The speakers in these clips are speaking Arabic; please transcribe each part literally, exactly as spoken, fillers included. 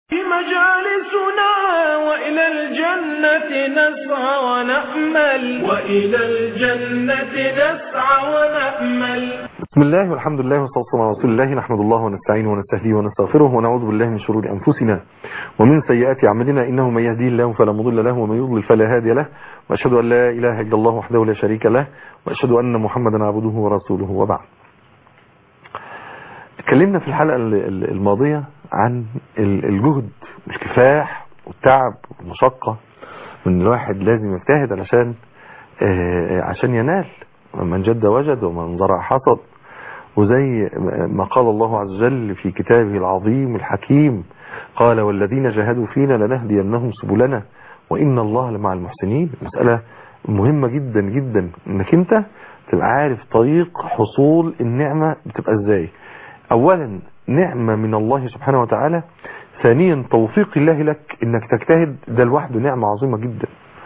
مجالسنا وإلى الجنة نسعى ونأمل وإلى الجنة نسعى ونأمل. بسم الله والحمد لله والصلاة والسلام على رسول الله. نحمد الله ونستعينه ونستهديه ونستغفره ونعوذ بالله من شرور أنفسنا ومن سيئات أعمالنا، إنه من يهديه الله فلا مضل له ومن يضلل فلا هادي له، وأشهد أن لا إله إلا الله وحده لا شريك له، وأشهد أن محمدا عبده ورسوله، وبعد. اتكلمنا في الحلقة الماضية عن الجهد والكفاح والتعب والمشقة، من الواحد لازم يجتهد علشان عشان ينال. من جد وجد ومن زرع حصد، وزي ما قال الله عز وجل في كتابه العظيم الحكيم، قال والذين جاهدوا فينا لنهدينهم سبلنا وإن الله لمع المحسنين. مسألة مهمة جدا جدا انك انت تبقى عارف طريق حصول النعمة بتبقى ازاي. اولا نعمة من الله سبحانه وتعالى، ثانيا توفيق الله لك انك تجتهد، ده لوحده نعمة عظيمة جدا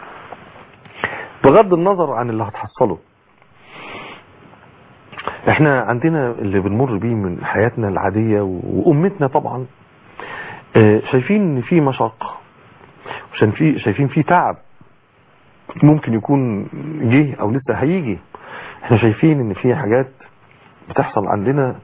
بغض النظر عن اللي هتحصله. احنا عندنا اللي بنمر بيه من حياتنا العادية وامتنا طبعا، شايفين ان في مشقة، شايفين في تعب ممكن يكون جه او لسه هيجي. احنا شايفين ان في حاجات بتحصل عندنا،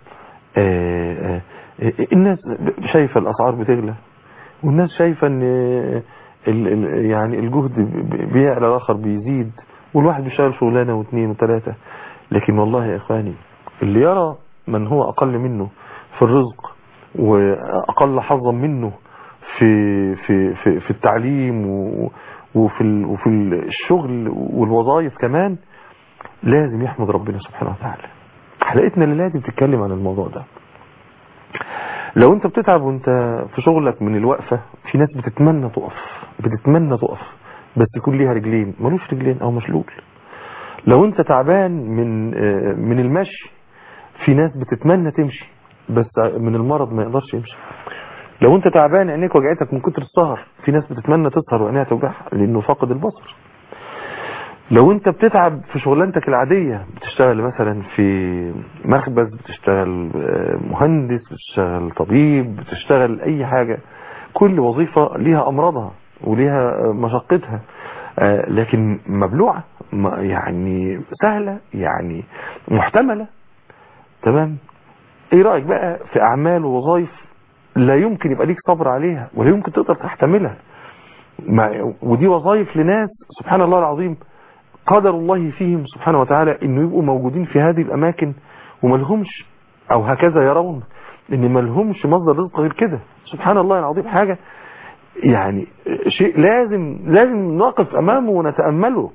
الناس شايفة الاسعار بتغلى، والناس شايفة ان يعني الجهد بيعلى الاخر بيزيد، والواحد بيشتغل شغلانة واثنين وثلاثة. لكن والله يا اخواني، اللي يرى من هو اقل منه في الرزق واقل حظا منه في في في في التعليم وفي وفي الشغل والوظائف كمان، لازم يحمد ربنا سبحانه وتعالى. حلقتنا اللي لازم تتكلم عن الموضوع ده. لو انت بتتعب وانت في شغلك من الوقفة، في ناس بتتمنى تقف بتتمنى تقف بس يكون ليها رجلين، ملوش رجلين او مشلول. لو انت تعبان من من المشي، في ناس بتتمنى تمشي بس من المرض ما يقدرش يمشي. لو انت تعبان عينيك وجعتك من كتر السهر، في ناس بتتمنى تسهر وعينيها توجعها لانه فاقد البصر. لو انت بتتعب في شغلانتك العادية، بتشتغل مثلا في مخبز، بتشتغل مهندس، بتشتغل طبيب، بتشتغل اي حاجة، كل وظيفة ليها امراضها وليها مشقتها، لكن مبلوعة، يعني سهلة، يعني محتملة. تمام. ايه رأيك بقى في اعمال ووظائف لا يمكن يبقى ليك صبر عليها ولا يمكن تقدر تحتملها، ودي وظائف لناس سبحان الله العظيم قدر الله فيهم سبحانه وتعالى انه يبقوا موجودين في هذه الاماكن وملهمش، او هكذا يرون ان ملهمش مصدر رزق غير كده. سبحان الله العظيم، حاجة يعني شيء لازم لازم نقف امامه ونتأمله.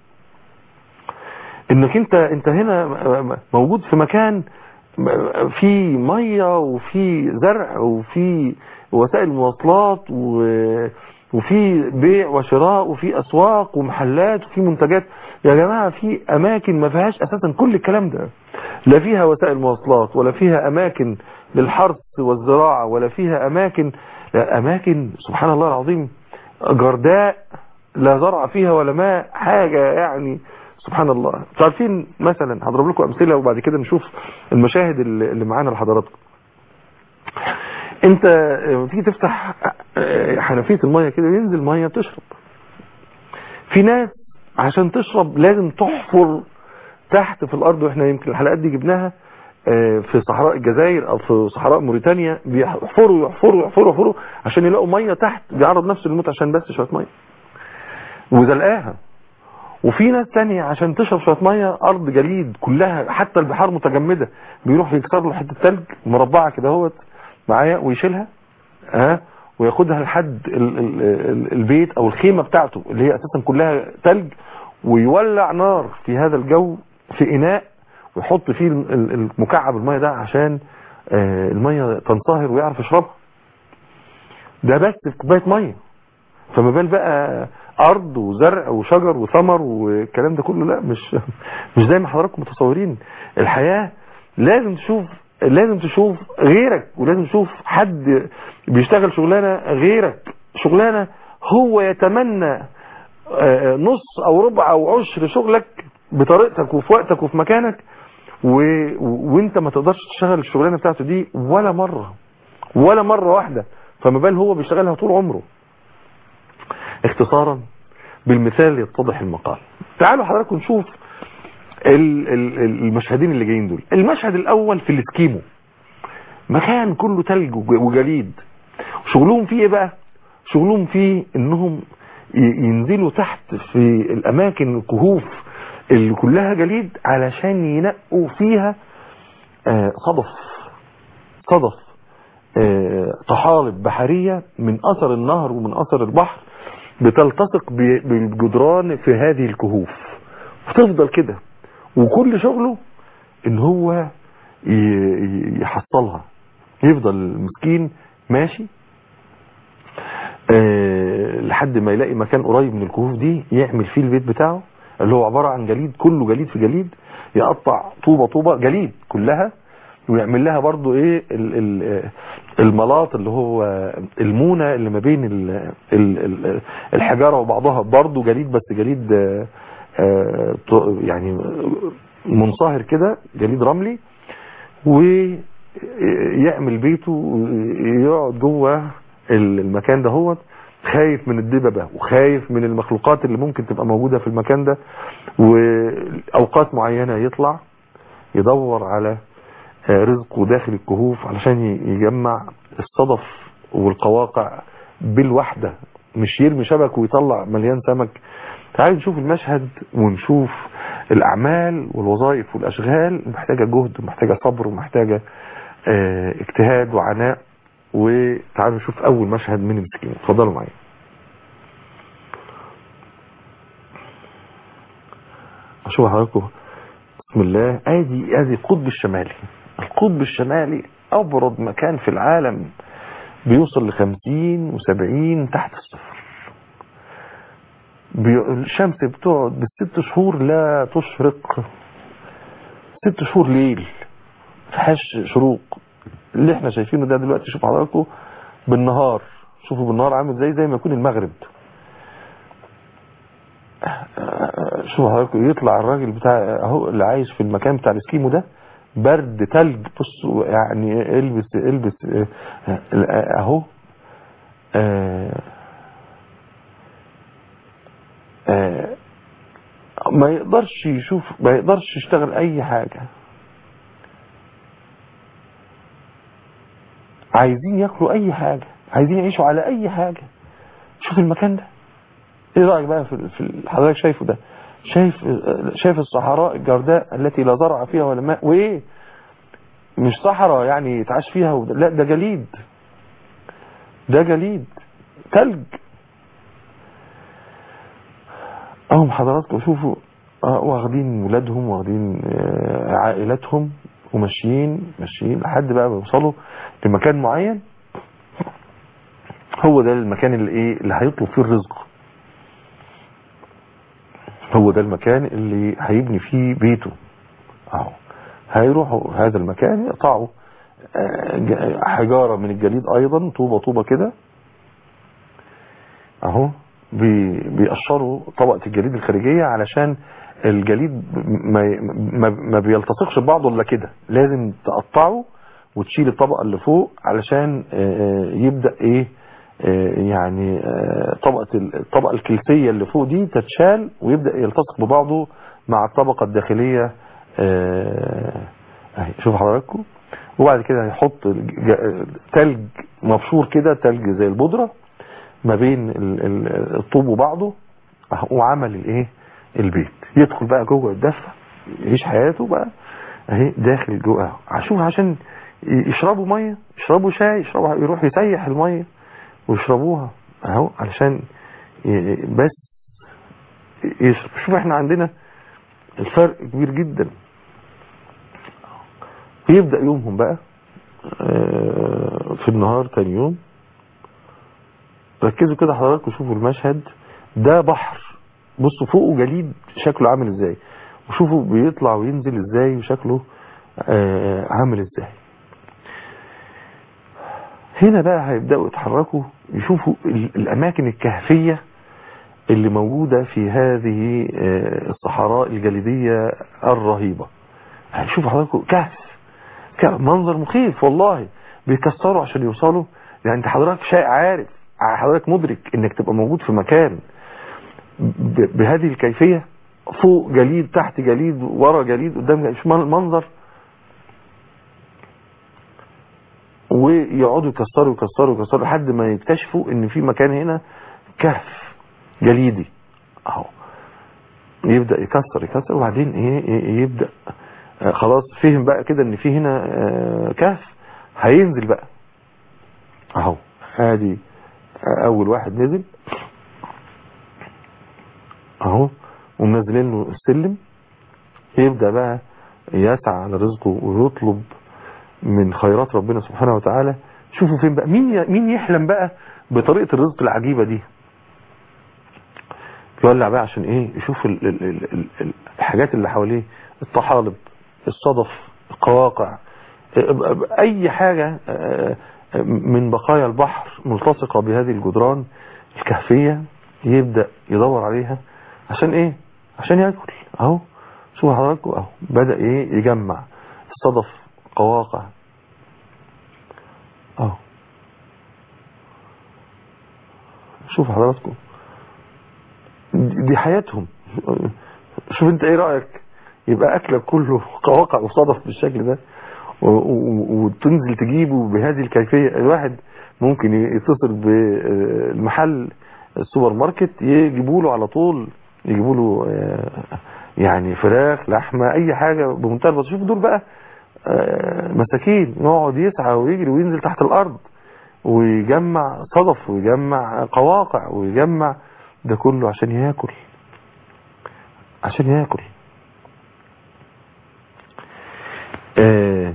انك انت انت هنا موجود في مكان في مية وفي زرع وفي وسائل مواصلات وفي بيع وشراء وفي اسواق ومحلات وفي منتجات. يا جماعة في اماكن ما فيهاش اساسا كل الكلام ده، لا فيها وسائل مواصلات ولا فيها اماكن للحرث والزراعة ولا فيها اماكن اماكن سبحان الله العظيم جرداء لا زرع فيها ولا ماء، حاجة يعني سبحان الله. عارفين مثلا، هضرب لكم امثله وبعد كده نشوف المشاهد اللي معانا لحضراتكم. انت تيجي تفتح حنفيه الميه كده، ينزل ميه تشرب. في ناس عشان تشرب لازم تحفر تحت في الارض، واحنا يمكن الحلقات دي جبناها في صحراء الجزائر او في صحراء موريتانيا، بيحفروا يحفروا يحفروا يحفروا عشان يلاقوا ميه تحت، بيعرض نفسه للموت عشان بس شويه ميه وزلقاها. وفي ناس تانية عشان تشرب شويه ميه، ارض جليد كلها حتى البحار متجمده، بيروح يكسر له حته ثلج مربعه كده اهوت معايا ويشيلها ها وياخدها لحد البيت او الخيمه بتاعته اللي هي اساسا كلها ثلج، ويولع نار في هذا الجو في اناء ويحط فيه المكعب الميه ده عشان الميه تنصهر ويعرف يشربها. ده بس في كوبايه ميه، فما بال بقى ارض وزرع وشجر وثمر والكلام ده كله. لا، مش مش زي ما حضراتكم متصورين. الحياة لازم تشوف لازم تشوف غيرك، ولازم تشوف حد بيشتغل شغلانة غيرك، شغلانة هو يتمنى نص او ربع او عشر شغلك بطريقتك وفي وقتك وفي مكانك، و... وانت ما تقدرش تشتغل الشغلانة بتاعته دي ولا مرة ولا مرة واحدة فما بال هو بيشتغلها طول عمره. اختصارا بالمثال يتضح المقال. تعالوا حضراتكم نشوف المشهدين اللي جايين دول. المشهد الاول في الاسكيمو، مكان كله تلج وجليد. شغلهم فيه ايه بقى؟ شغلهم فيه انهم ينزلوا تحت في الاماكن الكهوف اللي كلها جليد علشان ينقوا فيها صدف صدف طحالب بحرية من اثر النهر ومن اثر البحر بتلتصق بالجدران في هذه الكهوف، وتفضل كده. وكل شغله ان هو يحصلها، يفضل المسكين ماشي أه لحد ما يلاقي مكان قريب من الكهوف دي يعمل فيه البيت بتاعه اللي هو عبارة عن جليد، كله جليد في جليد. يقطع طوبة طوبة جليد كلها، ويعمل لها برضو ايه الملاط اللي هو المونة اللي ما بين الحجارة وبعضها، برضو جليد بس جليد يعني منصهر كده، جليد رملي. ويعمل بيته ويقعد جوه المكان ده، هو خايف من الدببة وخايف من المخلوقات اللي ممكن تبقى موجودة في المكان ده. وأوقات معينة يطلع يدور على رزقه داخل الكهوف علشان يجمع الصدف والقواقع بالوحدة، مش يرمي شبك ويطلع مليان سمك. تعالوا نشوف المشهد ونشوف الأعمال والوظائف والأشغال محتاجة جهد ومحتاجة صبر ومحتاجة اه اجتهاد وعناء. وتعالوا نشوف أول مشهد من المسكين. اتفضلوا معايا. أشوف حضراتكم. بسم الله. ادي ادي القطب الشمالي. القطب الشمالي أبرد مكان في العالم، بيوصل لخمسين وسبعين تحت الصفر. الشمس بتقعد بالست شهور لا تشرق، ست شهور ليل فحش شروق. اللي احنا شايفينه ده دلوقتي شوف حضراتكم بالنهار، شوفوا بالنهار عامل زي زي ما يكون المغرب. شوفوا حضراتكم يطلع الراجل بتاع اهو اللي عايش في المكان بتاع الاسكيمو ده، برد تلج. بصوا يعني البس البس اهو اه اه ما يقدرش يشوف، ما يقدرش يشتغل اي حاجة. عايزين ياكلوا اي حاجة، عايزين يعيشوا على اي حاجة. شوف المكان ده. ايه رأيك بقى في في حضرتك شايفه ده؟ شايف شايف الصحراء الجرداء التي لا زرع فيها ولا ماء، وايه مش صحراء يعني يتعاش فيها وده. لا ده جليد، ده جليد تلج. اهم حضراتكم شوفوا واخدين ولادهم واخدين عائلاتهم وماشيين ماشيين لحد بقى بيوصلوا لمكان معين. هو ده المكان اللي ايه اللي هيطلب فيه الرزق، هو ده المكان اللي هيبني فيه بيته. اهو هيروحوا هذا المكان يقطعوا حجارة من الجليد ايضا، طوبة طوبة كده اهو، بيقشروا طبقة الجليد الخارجية علشان الجليد ما ما بيلتصقش ببعضه الا كده. لازم تقطعه وتشيل الطبقة اللي فوق علشان يبدأ ايه يعني طبقة الطبقة الكلسية اللي فوق دي تتشال ويبدأ يلتصق ببعضه مع الطبقة الداخلية اهي. شوف حضراتكم. وبعد كده هيحط تلج مبشور كده، تلج زي البودرة ما بين الطوب وبعضه، وعمل الايه البيت. يدخل بقى جوه الدفة يعيش حياته بقى اهي داخل جوه. شوف عشان يشربوا ميه، يشربوا شاي، يشربوا، يروح يسيح الميه ويشربوها اهو علشان بس يشرب. شوف احنا عندنا الفرق كبير جدا. يبدأ يومهم بقى في النهار تاني يوم. ركزوا كده حضراتكم، شوفوا المشهد ده بحر، بصوا فوقه جليد شكله عامل ازاي، وشوفوا بيطلع وينزل ازاي وشكله عامل ازاي. هنا بقى هيبدأوا يتحركوا يشوفوا الأماكن الكهفية اللي موجودة في هذه الصحراء الجليدية الرهيبة. هيشوفوا حضراتكم كهف، منظر مخيف والله. بيكسروا عشان يوصلوا يعني انت حضرتك شيء عارف، حضرتك مدرك انك تبقى موجود في مكان بهذه الكيفية، فوق جليد، تحت جليد، ورا جليد، قدام جليد، شو المنظر. ويقعدوا يكسروا يكسروا يكسروا لحد ما يكتشفوا ان في مكان هنا كهف جليدي اهو. يبدأ يكسر يكسر وبعدين ايه يبدأ خلاص فهم بقى كده ان في هنا كهف، هينزل بقى اهو. ادي اول واحد نزل اهو، ومنزلين له السلم، يبدأ بقى يسعى على رزقه ويطلب من خيرات ربنا سبحانه وتعالى. شوفوا فين بقى، مين مين يحلم بقى بطريقة الرزق العجيبة دي؟ يولع بقى عشان ايه؟ يشوف ال ال ال ال الحاجات اللي حواليه، الطحالب، الصدف، القواقع، اي حاجة من بقايا البحر ملتصقة بهذه الجدران الكهفية، يبدأ يدور عليها عشان ايه؟ عشان ياكل اهو. شوفوا حضراتكم اهو، بدأ ايه؟ يجمع الصدف، قواقع اهو. شوف حضراتكم دي حياتهم. شوف انت ايه رأيك يبقى اكلك كله قواقع وصدف بالشكل ده، وتنزل تجيبه بهذه الكيفية؟ الواحد ممكن يتصل بالمحل السوبر ماركت يجيبوا له على طول، يجيبوا له يعني فراخ، لحمة، اي حاجة بمنتهى البساطة. شوف دول بقى مساكين، يقعد يسعى ويجري وينزل تحت الارض ويجمع صدف ويجمع قواقع ويجمع ده كله عشان ياكل، عشان ياكل. آه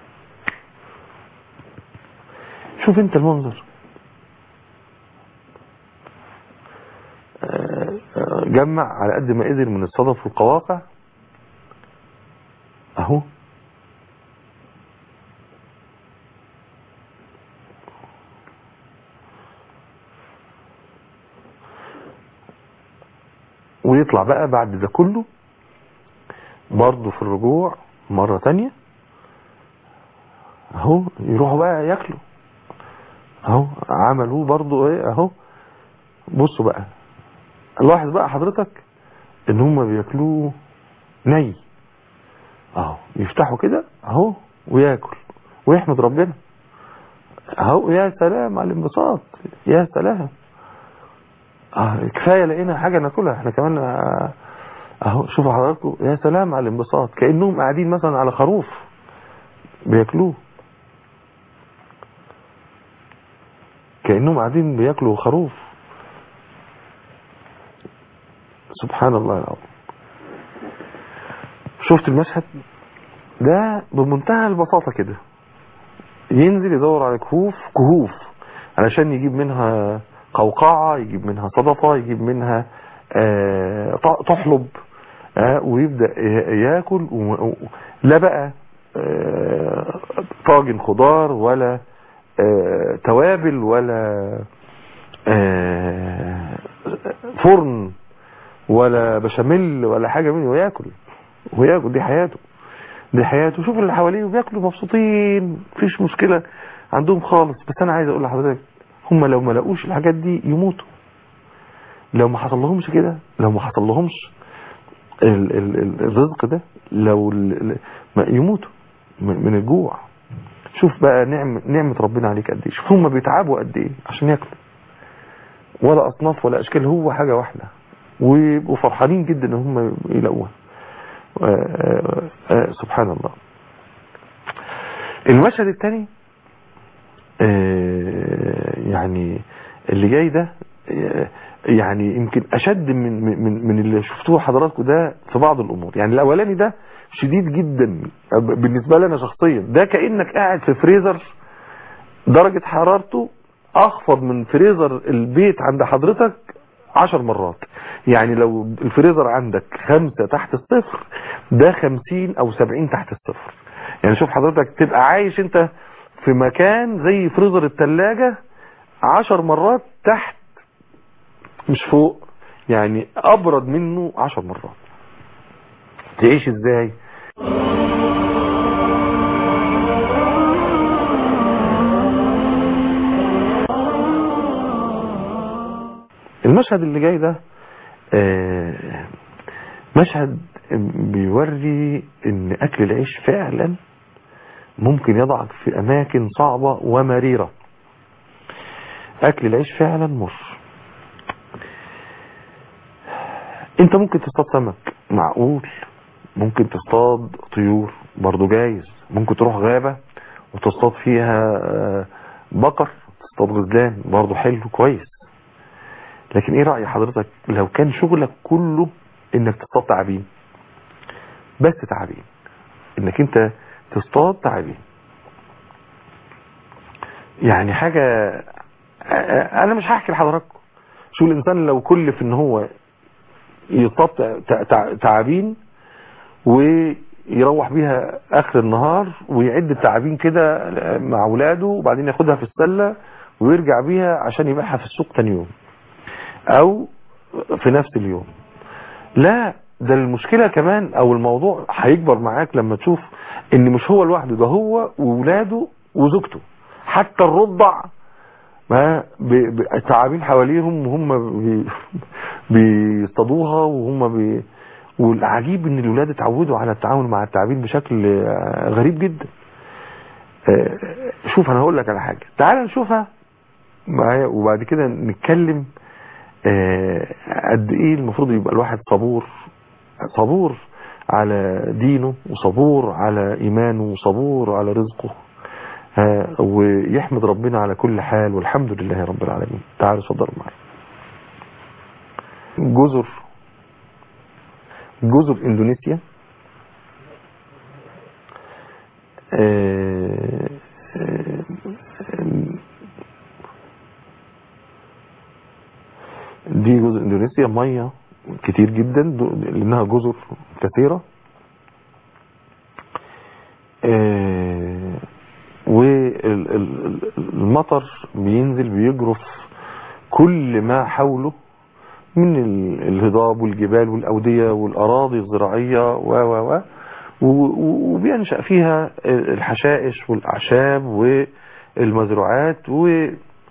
شوف انت المنظر، آه جمع على قد ما قدر من الصدف والقواقع اهو. ويطلع بقى بعد ده كله برضه في الرجوع مرة تانية اهو، يروحوا بقى ياكلوا اهو. عملوا برضه ايه اهو. بصوا بقى، لاحظ بقى حضرتك ان هم بياكلوه ني اهو، يفتحوا كده اهو وياكل ويحمد ربنا اهو. يا سلام على الانبساط، يا سلام. اه كفايه لقينا حاجه ناكلها احنا كمان اهو. شوفوا حضراتكم، يا سلام على الانبساط، كانهم قاعدين مثلا على خروف بياكلوه، كانهم قاعدين بياكلوا خروف. سبحان الله العظيم. شفت المشهد ده بمنتهى البساطه كده، ينزل يدور على كهوف كهوف علشان يجيب منها قوقعة، يجيب منها صدفة، يجيب منها آه تحلب، آه ويبدأ ياكل. لا بقى آه طاجن خضار ولا آه توابل ولا آه فرن ولا بشاميل ولا حاجة منه، وياكل وياكل. دي حياته، دي حياته. شوف اللي حواليه وبياكلوا مبسوطين، مفيش مشكلة عندهم خالص. بس انا عايز اقول لحضرتك، هم لو ما لقوش الحاجات دي يموتوا، لو ما حصل لهمش كده، لو ما حصل لهمش ال ال ال الرزق ده، لو يموتوا من الجوع. شوف بقى نعم نعمة ربنا عليك قد ايه. شوف هم بيتعبوا قد ايه عشان ياكلوا، ولا اصناف ولا اشكال، هو حاجة واحدة، ويبقوا فرحانين جدا ان هم يلاقوها. سبحان الله. المشهد الثاني يعني اللي جاي ده يعني يمكن اشد من من من اللي شفتوه حضراتكم ده في بعض الامور. يعني الاولاني ده شديد جدا بالنسبه لي انا شخصيا، ده كانك قاعد في فريزر درجه حرارته اخفض من فريزر البيت عند حضرتك عشر مرات. يعني لو الفريزر عندك خمسة تحت الصفر، ده خمسين او سبعين تحت الصفر. يعني شوف حضرتك تبقى عايش انت في مكان زي فريزر التلاجة عشر مرات تحت مش فوق، يعني ابرد منه عشر مرات. تعيش ازاي؟ المشهد اللي جاي ده مشهد بيوري ان اكل العيش فعلا ممكن يضعك في اماكن صعبة ومريرة. اكل العيش فعلا مر. انت ممكن تصطاد سمك، معقول. ممكن تصطاد طيور، برضو جايز. ممكن تروح غابة وتصطاد فيها بقر، تصطاد غزلان، برضو حلو كويس. لكن ايه رأي حضرتك لو كان شغلك كله انك تصطاد تعابين، بس تعابين، انك انت تصطاد تعابين؟ يعني حاجة، انا مش هحكي لحضراتكم شو الانسان لو كلف ان هو يصطاد تعابين ويروح بيها اخر النهار ويعد التعابين كده مع اولاده وبعدين ياخدها في السلة ويرجع بيها عشان يبيعها في السوق تاني يوم او في نفس اليوم. لا، ده المشكلة كمان او الموضوع هيكبر معاك لما تشوف ان مش هو لوحده، ده هو وولاده وزوجته، حتى الرضع ما التعابين حواليهم وهم بي بيصطادوها وهم بي والعجيب ان الولاد اتعودوا على التعامل مع التعابين بشكل غريب جدا. شوف انا هقول لك على حاجة، تعال نشوفها معايا وبعد كده نتكلم قد ايه المفروض يبقى الواحد صبور، صبور على دينه وصبور على ايمانه وصبور على رزقه، ويحمد ربنا على كل حال والحمد لله رب العالمين. تعالوا صدر معي. جزر جزر اندونيسيا دي جزر اندونيسيا مية كتير جدا لانها جزر كثيرة، والمطر بينزل بيجرف كل ما حوله من الهضاب والجبال والأودية والأراضي الزراعية و و و وبينشأ فيها الحشائش والأعشاب والمزروعات، و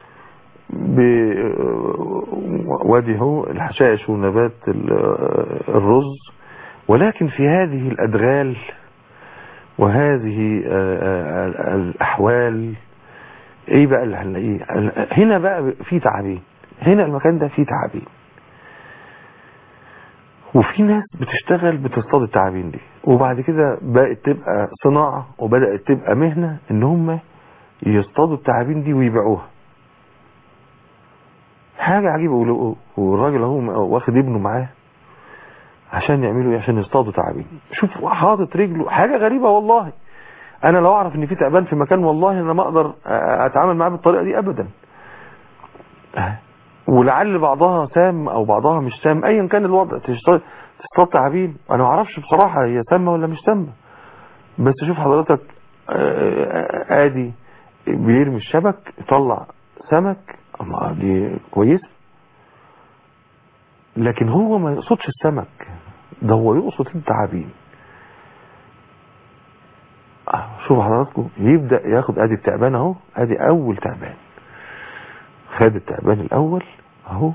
وادي هو الحشائش ونبات الرز. ولكن في هذه الأدغال وهذه الأحوال ايه بقى اللي هنلاقيه هنا؟ بقى في تعابين، هنا المكان ده فيه تعابين، وفي ناس بتشتغل بتصطاد التعابين دي، وبعد كده بقت تبقى صناعة وبدأت تبقى مهنة ان هم يصطادوا التعابين دي ويبيعوها. حاجة عجيبة. والراجل اهو واخد ابنه معاه عشان يعملوا ايه؟ عشان يصطادوا تعابين. شوف حاطط رجله، حاجة غريبة والله. انا لو اعرف ان في تعبان في مكان والله انا ما اقدر اتعامل معاه بالطريقة دي ابدا. ولعل بعضها سام او بعضها مش سام، ايا كان الوضع تصطاد تعابين. انا ما اعرفش بصراحة هي سامة ولا مش سامة، بس شوف حضرتك ادي بيرمي الشبك يطلع سمك، اما دي كويس. لكن هو ما يقصدش السمك ده، هو يقصد التعابين. شوف حضراتكم يبدأ ياخد ادي التعبان اهو، ادي اول تعبان، خد التعبان الاول اهو،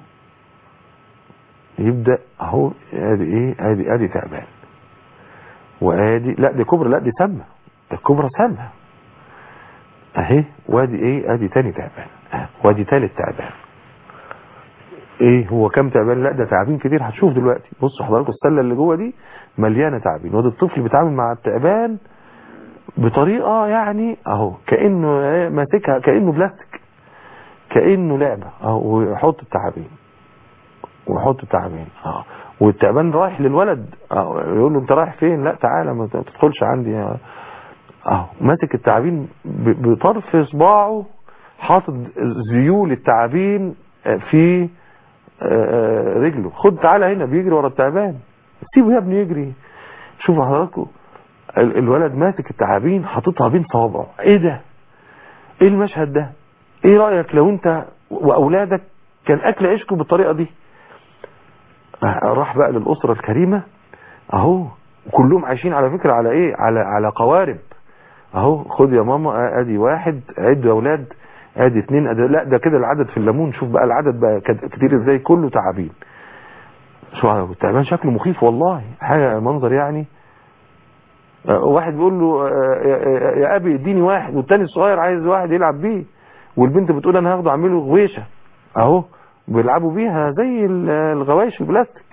يبدأ اهو ادي ايه، ادي ادي تعبان، وادي لا دي كبرى، لا دي سامة، ده كبرى سامة اهي، وادي ايه، ادي تاني تعبان، وادي تالت تعبان. ايه هو كم تعبان؟ لا ده تعابين كتير، هتشوف دلوقتي. بصوا حضراتكم السلة اللي جوه دي مليانة تعابين، وده الطفل بيتعامل مع التعبان بطريقة يعني اهو كأنه ماسكها كأنه بلاستيك، كأنه لعبة اهو، ويحط التعابين ويحط التعابين اه، والتعبان رايح للولد اه، يقول له انت رايح فين؟ لا تعالى ما تدخلش عندي اهو، ماسك التعابين بطرف صباعه، حاطط ذيول التعابين في رجله. خد تعالى هنا، بيجري ورا التعبان، سيبه يا ابني يجري. شوفوا حضراتكم الولد ماسك التعابين حاططها بين صوابعه. ايه ده؟ ايه المشهد ده؟ ايه رأيك لو انت واولادك كان اكل عيشكم بالطريقة دي؟ راح بقى للأسرة الكريمة اهو، كلهم عايشين على فكرة على ايه، على على قوارب اهو. خد يا ماما ادي واحد، عدوا يا اولاد ادي اتنين أدي لا ده كده العدد في الليمون. شوف بقى العدد بقى كتير ازاي، كله تعابين. شو التعبان شكله مخيف والله، حاجه منظر يعني. واحد بيقول له يا ابي اديني واحد، والتاني الصغير عايز واحد يلعب بيه، والبنت بتقول انا هاخده اعمله غويشه اهو بيلعبوا بيها زي الغوايش البلاستيك.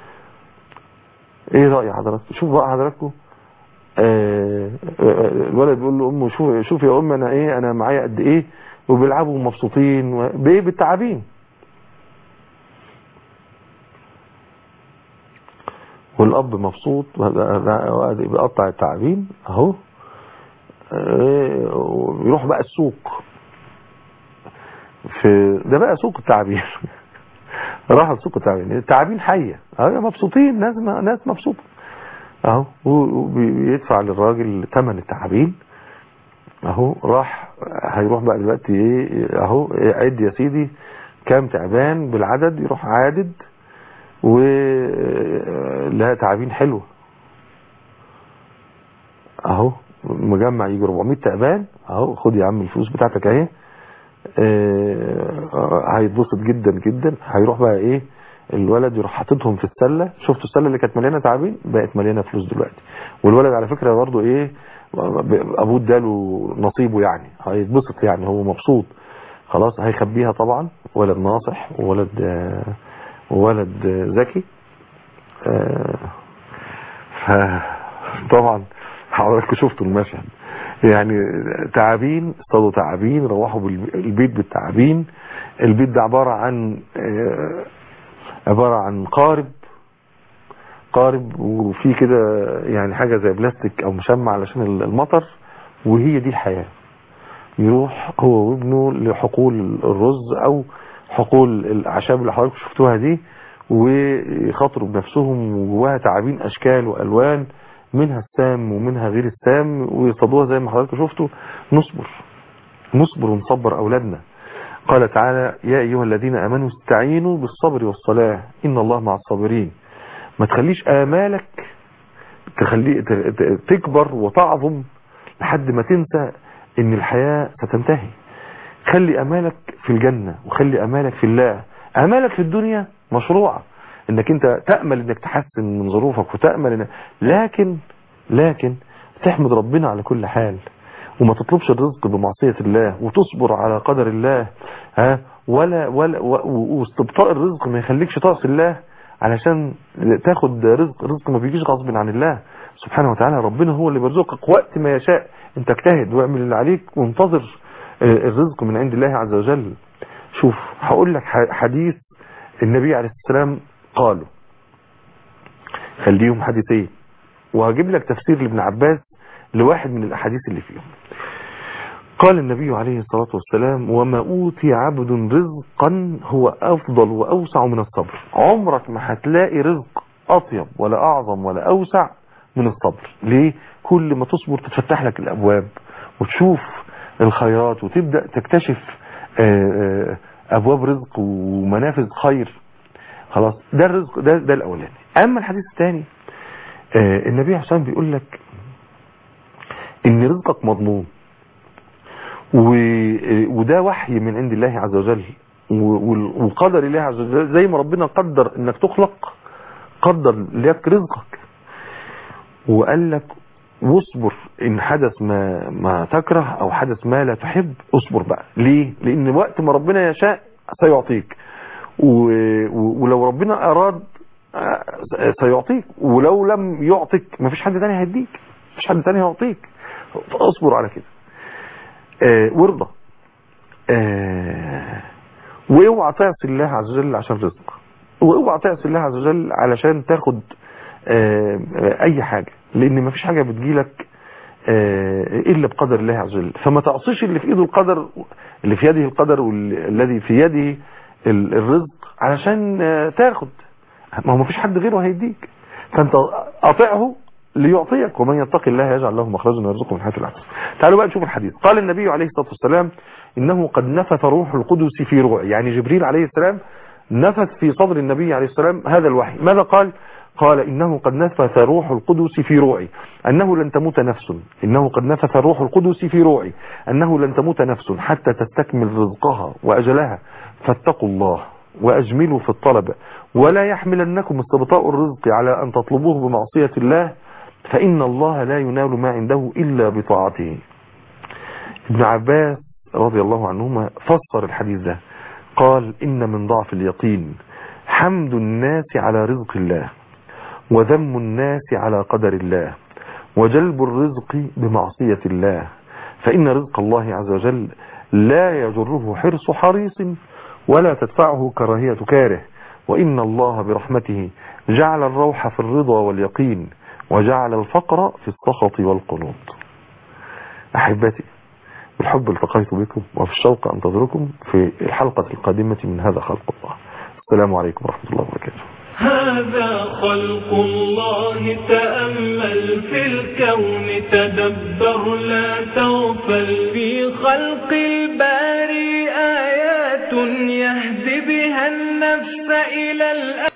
ايه راي حضراتكم؟ شوف بقى حضراتكم آه الولد بيقول له امه شوف شوف يا ام انا ايه انا معايا قد ايه، وبيلعبوا مبسوطين بايه بالتعابين. والاب مبسوط بيقطع التعابين اهو. يروح بقى السوق، في ده بقى سوق التعابين. راح سوق التعابين، التعابين حيه اهو مبسوطين، ناس ناس مبسوطه اهو، وبيدفع للراجل ثمن التعابين اهو. راح هيروح بقى دلوقتي ايه اهو، عد يا سيدي كام تعبان بالعدد، يروح عادد ولها تعابين حلوه اهو، مجمع يجي أربعمية تعبان اهو. خد يا عم الفلوس بتاعتك اهي. اه هيتبسط جدا جدا. هيروح بقى ايه الولد يروح حاططهم في السله. شفتوا السله اللي كانت مليانه تعابين بقت مليانه فلوس دلوقتي. والولد على فكره برضه ايه ابوه اداله نصيبه يعني، هيتبسط يعني، هو مبسوط خلاص. هيخبيها طبعا، ولد ناصح وولد آه وولد ذكي. آه فطبعا حضراتكم شفتوا المشهد يعني، تعابين اصطادوا تعابين، روحوا بالبيت بالتعابين. البيت ده عبارة عن آه عبارة عن قارب قارب وفي كده يعني حاجة زي بلاستيك او مشمع علشان المطر، وهي دي الحياة. يروح هو وابنه لحقول الرز او حقول الاعشاب اللي حضراتكم شفتوها دي، ويخاطروا بنفسهم، وجواها تعابين اشكال والوان، منها السام ومنها غير السام، ويصطادوها زي ما حضراتكم شفتوا. نصبر نصبر ونصبر اولادنا. قال تعالى يا ايها الذين امنوا استعينوا بالصبر والصلاة ان الله مع الصابرين. ما تخليش امالك تخلي تكبر وتعظم لحد ما تنسى ان الحياة ستنتهي. خلي امالك في الجنة، وخلي امالك في الله. امالك في الدنيا مشروعة انك انت تأمل انك تحسن من ظروفك، وتأمل إن... لكن لكن تحمد ربنا على كل حال، وما تطلبش الرزق بمعصية الله، وتصبر على قدر الله ها ولا ولا واستبطاء الرزق ما يخليكش تعصي الله علشان تاخد رزق. رزق ما بيجيش غصب عن الله سبحانه وتعالى. ربنا هو اللي بيرزقك وقت ما يشاء. انت اجتهد واعمل اللي عليك وانتظر الرزق من عند الله عز وجل. شوف هقول لك حديث النبي عليه السلام قاله، خليهم حديثين، وهجيب لك تفسير لابن عباس لواحد من الاحاديث اللي فيهم. قال النبي عليه الصلاة والسلام وما أوتي عبد رزقا هو أفضل وأوسع من الصبر. عمرك ما هتلاقي رزق أطيب ولا أعظم ولا أوسع من الصبر. ليه؟ كل ما تصبر تتفتح لك الأبواب وتشوف الخيرات، وتبدأ تكتشف أبواب رزق ومنافذ خير. خلاص ده الرزق ده, ده الأولاني. أما الحديث الثاني النبي عليه الصلاة والسلام بيقول لك إن رزقك مضمون، وده وحي من عند الله عز وجل، وقدر الله عز وجل. زي ما ربنا قدر انك تخلق قدر لك رزقك، وقال لك واصبر ان حدث ما ما تكره او حدث ما لا تحب. اصبر بقى. ليه؟ لان وقت ما ربنا يشاء سيعطيك، ولو ربنا اراد سيعطيك، ولو لم يعطيك مفيش حد تاني هيديك، مفيش حد تاني هيعطيك. فاصبر على كده آه وارضى آه واوعى تعصي الله عز وجل عشان رزق، واوعى تعصي الله عز وجل علشان تاخد آه اي حاجة، لان مفيش حاجة بتجيلك آه الا بقدر الله عز وجل. فما تعصيش اللي في ايده القدر، اللي في يده القدر والذي في يده الرزق علشان آه تاخد. ما هو مفيش حد غيره هيديك، فانت اطيعه ليعطيك. ومن يتق الله يجعل له مخرجا ويرزقه من حيث لا يحتسب. تعالوا بقى نشوف الحديث. قال النبي عليه الصلاة والسلام إنه قد نفث روح القدس في روعي، يعني جبريل عليه السلام نفث في صدر النبي عليه السلام هذا الوحي. ماذا قال؟ قال إنه قد نفث روح القدس في روعي أنه لن تموت نفس إنه قد نفث روح القدس في روعي أنه لن تموت نفس حتى تستكمل رزقها وأجلها، فاتقوا الله وأجملوا في الطلب، ولا يحملنكم استبطاء الرزق على أن تطلبوه بمعصية الله، فإن الله لا ينال ما عنده إلا بطاعته. ابن عباس رضي الله عنهما فسر الحديث ده، قال إن من ضعف اليقين حمد الناس على رزق الله، وذم الناس على قدر الله، وجلب الرزق بمعصية الله، فإن رزق الله عز وجل لا يجره حرص حريص ولا تدفعه كراهية كاره، وإن الله برحمته جعل الروح في الرضا واليقين، وجعل الفقر في السخط والقنوط. أحبتي بالحب التقيت بكم، وفي الشوق أنتظركم في الحلقة القادمة من هذا خلق الله. السلام عليكم ورحمة الله وبركاته. هذا خلق الله، تأمل في الكون، تدبر لا تغفل، في خلق الباري آيات يهدي بها النفس إلى الأمل.